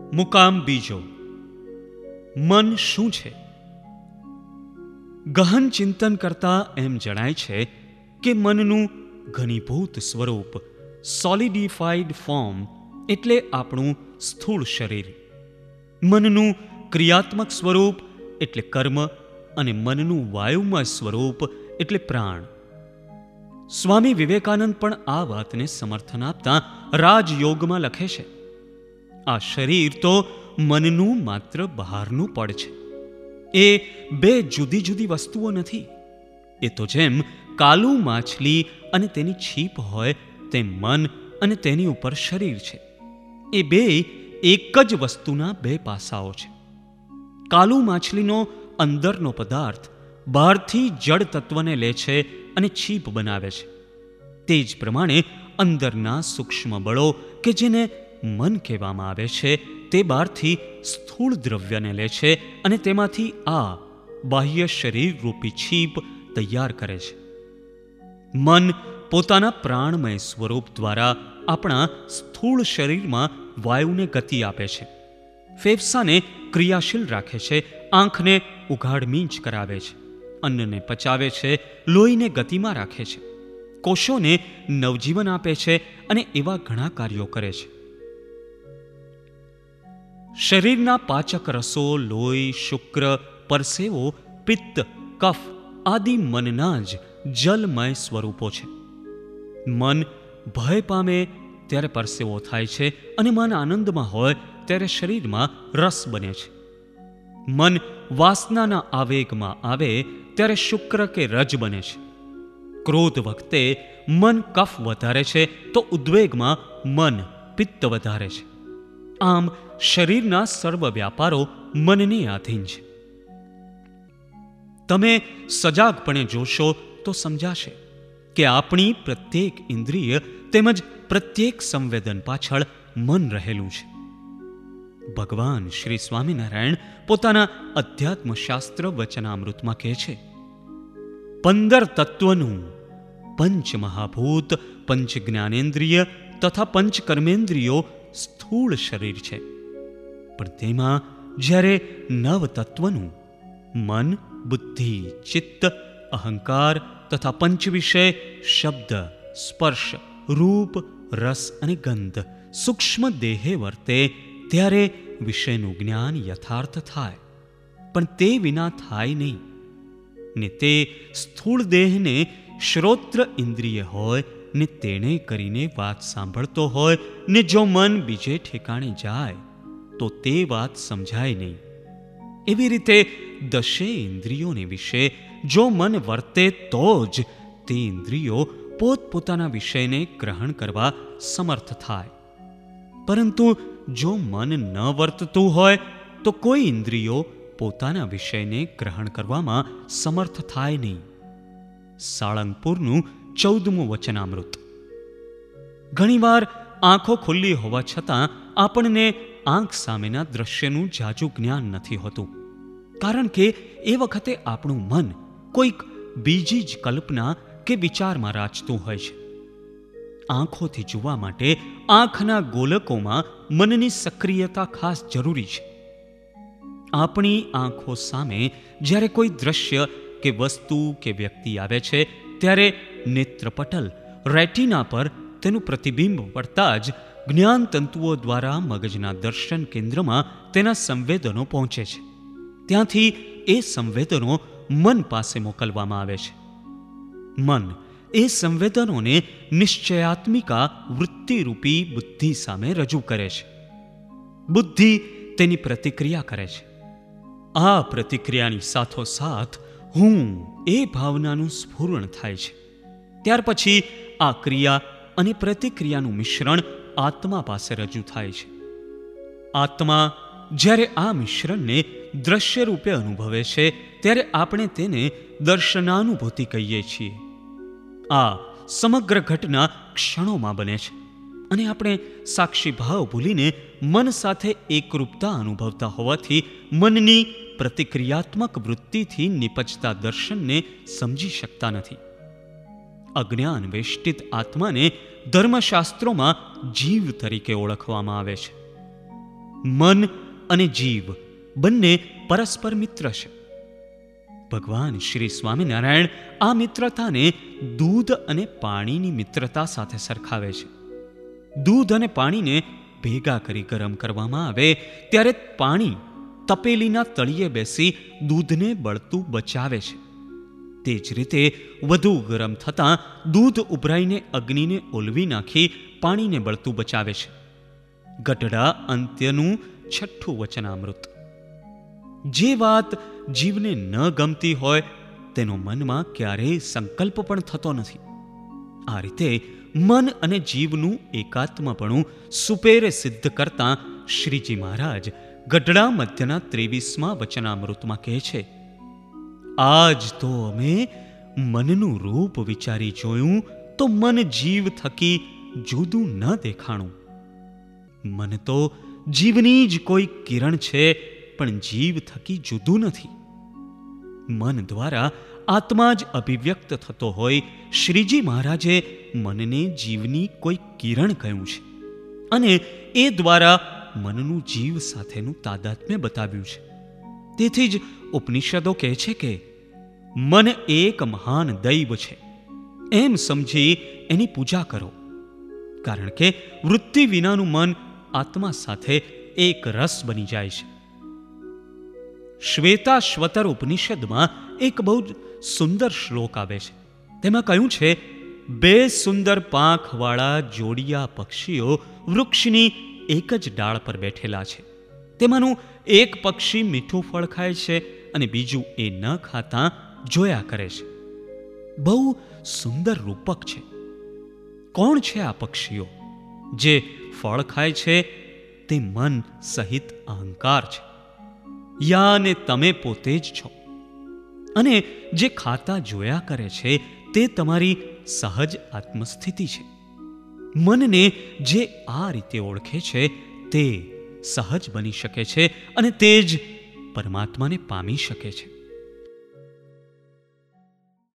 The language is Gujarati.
મુકામ બીજો, મન શું છે? ગહન ચિંતન કરતા એમ જણાય છે કે મનનું ઘનીભૂત સ્વરૂપ, સોલિડિફાઈડ ફોર્મ એટલે આપણું સ્થૂળ શરીર, મનનું ક્રિયાત્મક સ્વરૂપ એટલે કર્મ અને મનનું વાયુમય સ્વરૂપ એટલે પ્રાણ. સ્વામી વિવેકાનંદ પણ આ વાતને સમર્થન આપતા રાજયોગમાં લખે છે, આ શરીર તો મનનું માત્ર બહારનું પડ છે. એ બે જુદી જુદી વસ્તુઓ નથી. એ તો જેમ કાલું માછલી અને તેની છીપ હોય તેમ મન અને તેની ઉપર શરીર છે. એ બે એક જ વસ્તુના બે પાસાઓ છે. કાલું માછલીનો અંદરનો પદાર્થ બહારથી જળ તત્વને લે છે અને છીપ બનાવે છે. તે જ પ્રમાણે અંદરના સૂક્ષ્મ બળો કે જેને મન કહેવામાં આવે છે તે બહારથી સ્થૂળ દ્રવ્યને લે છે અને તેમાંથી આ બાહ્ય શરીર રૂપી છીપ તૈયાર કરે છે. મન પોતાના પ્રાણમય સ્વરૂપ દ્વારા આપણા સ્થૂળ શરીરમાં વાયુને ગતિ આપે છે, ફેફસાને ક્રિયાશીલ રાખે છે, આંખને ઉઘાડ મીંચ કરાવે છે, અન્નને પચાવે છે, લોહીને ગતિમાં રાખે છે, કોષોને નવજીવન આપે છે અને એવા ઘણા કાર્યો કરે છે. શરીરના પાચક રસો, લોહી, શુક્ર, પરસેવો, પિત્ત, કફ આદિ મનના જ જલમય સ્વરૂપો છે. મન ભય પામે ત્યારે પરસેવો થાય છે અને મન આનંદમાં હોય ત્યારે શરીરમાં રસ બને છે. મન વાસનાના આવેગમાં આવે ત્યારે શુક્ર કે રજ બને છે. ક્રોધ વખતે મન કફ વધારે છે તો ઉદ્વેગમાં મન પિત્ત વધારે છે. આમ શરીરના સર્વ વ્યાપારો મનને આધીન છે. તમે સજાગપણે જોશો તો સમજાશે કે આપણી પ્રત્યેક ઇન્દ્રિય તેમજ પ્રત્યેક સંવેદન પાછળ મન રહેલું છે. ભગવાન શ્રી સ્વામિનારાયણ પોતાના અધ્યાત્મશાસ્ત્ર વચનામૃતમાં કહે છે, 15 તત્વનું પંચ મહાભૂત, પંચ જ્ઞાનેન્દ્રિય તથા પંચ કર્મેન્દ્રિયો સ્થૂળ શરીર છે. પણ તેમાં જ્યારે 9 તત્વનું મન, બુદ્ધિ, ચિત્ત, અહંકાર તથા પંચ વિષય શબ્દ, સ્પર્શ, રૂપ, રસ અને ગંધ સૂક્ષ્મ દેહે વર્તે ત્યારે વિષયનું જ્ઞાન યથાર્થ થાય. પણ તે વિના થાય નહીં. ને તે સ્થૂળ દેહને શ્રોત્ર ઇન્દ્રિય હોય ને તેણે કરીને વાત સાંભળતો હોય ને જો મન બીજે ઠેકાણે જાય તો તે વાત સમજાય નહીં. એવી રીતે 10 ઇન્દ્રિયોને વિશે જો મન વર્તે તો જ તે ઇન્દ્રિયો પોતપોતાના વિષયને ગ્રહણ કરવા સમર્થ થાય. પરંતુ જો મન ન વર્તતું હોય તો કોઈ ઇન્દ્રિયો પોતાના વિષયને ગ્રહણ કરવામાં સમર્થ થાય નહીં. સાળંગપુરનું 14મું વચનામૃત. ઘણીવાર આંખો ખુલ્લી હોવા છતાં આપણને આંખ સામેના દ્રશ્યનું જાજુ જ્ઞાન નથી હોતું, કારણ કે એ વખતે આપણું મન કોઈક બીજી જ કલ્પના કે વિચારમાં રાચતું હોય છે. આંખોથી જોવા માટે આંખના ગોલકોમાં મનની સક્રિયતા ખાસ જરૂરી છે. આપણી આંખો સામે જ્યારે કોઈ દ્રશ્ય કે વસ્તુ કે વ્યક્તિ આવે છે ત્યારે નેત્રપટલ રેટિના પર તેનું પ્રતિબિંબ પડતા જ જ્ઞાન તંતુઓ દ્વારા મગજના દર્શન કેન્દ્રમાં તેના સંવેદનો પહોંચે છે. ત્યાંથી એ સંવેદનો મન પાસે મોકલવામાં આવે છે. મન એ સંવેદનોને નિશ્ચયાત્મિકા વૃત્તિરૂપી બુદ્ધિ સામે રજૂ કરે છે. બુદ્ધિ તેની પ્રતિક્રિયા કરે છે. આ પ્રતિક્રિયાની સાથોસાથ હું એ ભાવનાનું સ્ફુરણ થાય છે. ત્યાર પછી આ ક્રિયા અને પ્રતિક્રિયાનું મિશ્રણ આત્મા પાસે રજૂ થાય છે. આત્મા જ્યારે આ મિશ્રણને દ્રશ્ય રૂપે અનુભવે છે ત્યારે આપણે તેને દર્શનાનુભૂતિ કહીએ છીએ. આ સમગ્ર ઘટના ક્ષણોમાં બને છે અને આપણે સાક્ષી ભાવ ભૂલીને મન સાથે એકરૂપતા અનુભવતા હોવાથી મનની પ્રતિક્રિયાત્મક વૃત્તિથી નિપજતા દર્શનને સમજી શકતા નથી. અજ્ઞાન વેષ્ટિત આત્માને ધર્મશાસ્ત્રોમાં જીવ તરીકે ઓળખવામાં આવે છે. મન અને જીવ બંને પરસ્પર મિત્ર છે. ભગવાન શ્રી સ્વામિનારાયણ આ મિત્રતાને દૂધ અને પાણીની મિત્રતા સાથે સરખાવે છે. દૂધ અને પાણીને ભેગા કરી ગરમ કરવામાં આવે ત્યારે પાણી તપેલીના તળિયે બેસી દૂધને બળતું બચાવે છે. તે જ રીતે વધુ ગરમ થતાં દૂધ ઉભરાઈને અગ્નિને ઓલવી નાખી પાણીને બળતું બચાવે છે. ગઢડા અંત્યનું 6ઠ્ઠું વચનામૃત. જે વાત જીવને ન ગમતી હોય તેનો મનમાં ક્યારેય સંકલ્પ પણ થતો નથી. આ રીતે મન અને જીવનું એકાત્મપણું સુપેરે સિદ્ધ કરતા શ્રીજી મહારાજ ગઢડા મધ્યના 23મા વચનામૃતમાં કહે છે, આજ તો અમે મનનું રૂપ વિચારી જોયું તો મન જીવ થકી જુદું ન દેખાણું. મન તો જીવની જ કોઈ કિરણ છે, પણ જીવ થકી જુદું નથી. મન દ્વારા આત્મા જ અભિવ્યક્ત થતો હોય શ્રીજી મહારાજે મનને જીવની કોઈ કિરણ કહ્યું છે અને એ દ્વારા મનનું જીવ સાથેનું તાદાત્મ્ય બતાવ્યું છે. તેથી જ ઉપનિષદો કહે છે કે મન એક મહાન દૈવ છે, એમ સમજી એની પૂજા કરો. કારણ કે વૃત્તિ વિનાનું મન આત્મા સાથે એક રસ બની જાય છે. શ્વેતાશ્વતર ઉપનિષદમાં એક બહુ જ સુંદર શ્લોક આવે છે. તેમાં કહ્યું છે, 2 સુંદર પાંખવાળા જોડિયા પક્ષીઓ વૃક્ષની એક જ ડાળ પર બેઠેલા છે. તેમાંનું એક પક્ષી મીઠું ફળ ખાય છે અને બીજું એ ન ખાતા જોયા કરે છે. બહુ સુંદર રૂપક છે. કોણ છે આ પક્ષીઓ? જે ફળ ખાય છે તે મન સહિત અહંકાર છે. યા ને તમે પોતે જ છો. અને જે ખાતા જોયા કરે છે તે તમારી સહજ આત્મસ્થિતિ છે. મનને જે આ રીતે ઓળખે છે તે સહજ બની શકે છે અને તે જ પરમાત્માને પામી શકે છે.